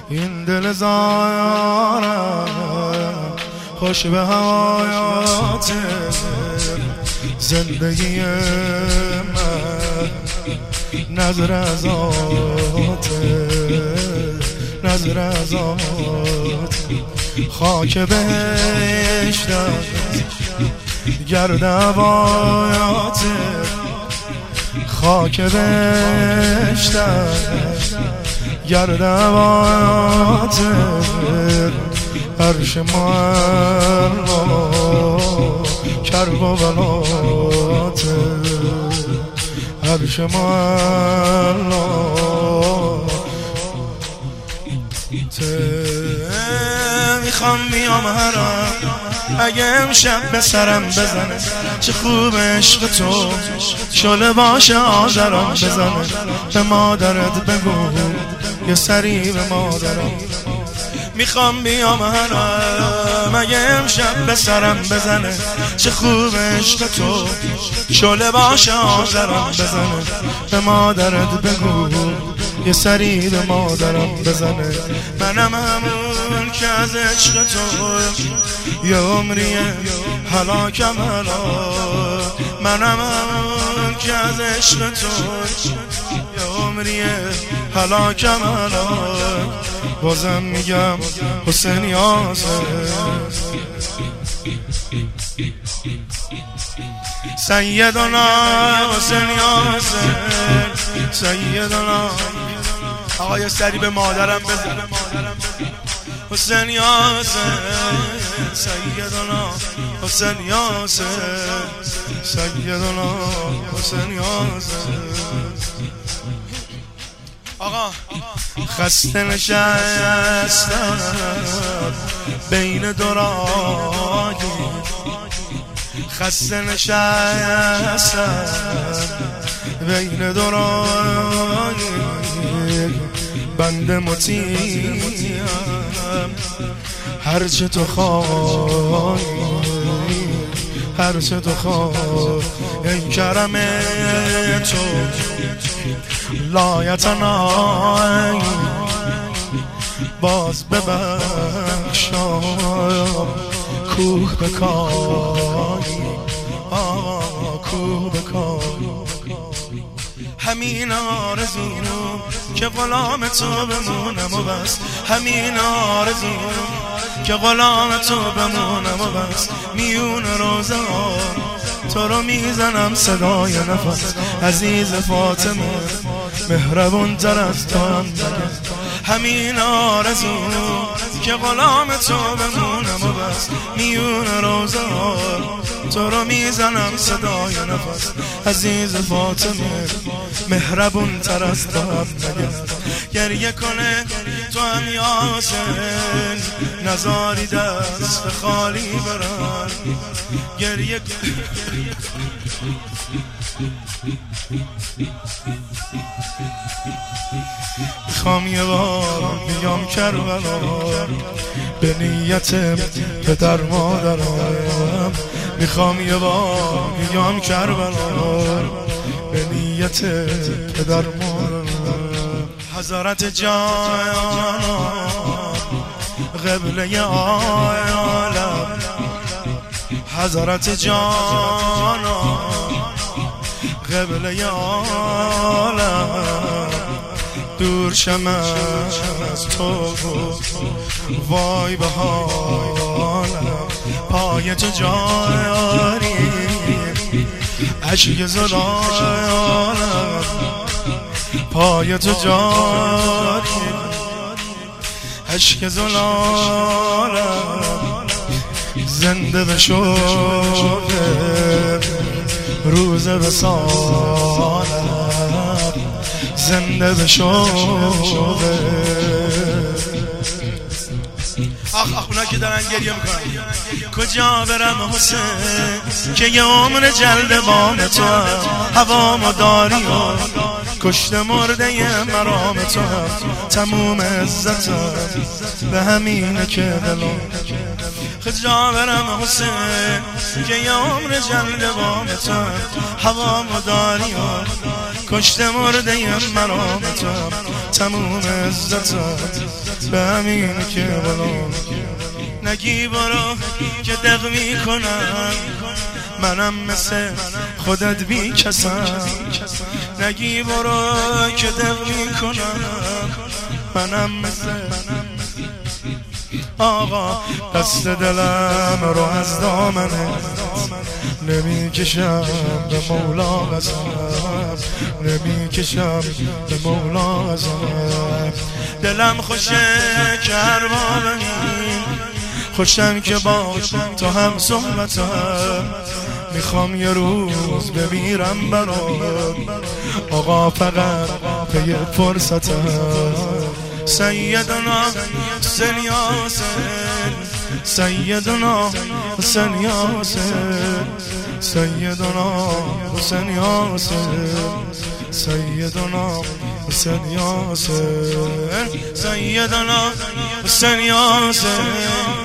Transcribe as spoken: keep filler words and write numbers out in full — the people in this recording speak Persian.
این دل زارم خوش به حیات زندگی من، نظر از آت نظر از آت خاک بهشتم گرد عبایات، خاک بهشتم گرد عبایات، عرش معلا کرب و بلات، عرش معلا میخوام بیام هرم اگه امشب به سرم بزنه، چه خوب عشق تو شله باشه آذرم بزنه، به مادرت بگو یه سری به مادرم. میخوام بیام هرم اگه امشب به سرم بزنه، چه خوب عشق تو شله باشه آذرم بزنه، به مادرت بگو یه سری به مادرم بزنه. منم همون که از عشق تو یه عمریه هلاکم هلا، منم همون که از عشق تو یه عمریه هلاکم هلا. بازم میگم حسین یاسر، سیدنا حسین یاسر، سیدنا. آقا یه سری به مادرم بزن، حسین یاسر، سیدنا حسین یاسر، سیدنا حسین یاسر. آقا خسته نشستم بین دو راهی، خسته نشستم بین دو راهی، بنده مطیعم هرچه تو خواهی، هرچه تو خواهی. ای کرم تو لایتنای باز ببخشا کوه بکاری، آه کوه بکاری. همین آرزو که غلام تو بمونم و بس، همین آرزو که غلام تو بمونم و بس. میون روزه ها تو رو میزنم صدای نفس، عزیز فاطمه مهربون تر از تو هم نگه. همین آرزو که غلام تو بمونم و بس، میون روزه ها تو رو میزنم صدای نفس، عزیز فاطمه مهربون تر از تو هم نگه. گریه کنه تو هم یاسر، نزاری دست خالی برن. گریه میخوام یه بار بیام کربلا به نیت پدر مادرم، میخوام یه بار بیام کربلا به نیت پدر مادرم. حضرت جانان قبله عالم، حضرت جانان قبله عالم، دور شم از تو وای به حالم. پای تو جاری عشق زلالم، پای تو جاری عشق زلالم. زنده به شوق روز وصالم، زنده به شوق. آخ آخ اونا که دارن گریه میکنن. کجا برم حسین که یه عمر جلد بام تو، هوامو داری و کشت مرده مرام تو، تموم عزتم به همینه که دلم. کجا برم حسین که یه عمر جلد بام تو، هوامو داری و کشته مرده مرامتم تموم عزتم به همین که بلا نگی برو که دق میکنم منم مثل خودت بی کسم نگی برو که دق میکنم منم مثل آقا دست دلم رو از دامنه نمی کشم به مولا قسم نمی کشم به مولا قسم دلم خوشه که هر بابنیم خوشم که با تو هم صحبتم میخوام یه روز بمیرم برات آقا فقط پی فرصتم سیدنا حسین یاسین سیدنا حسین یاسین سیدنا حسین یاسین سیدنا حسین یاسین سیدنا حسین یاسین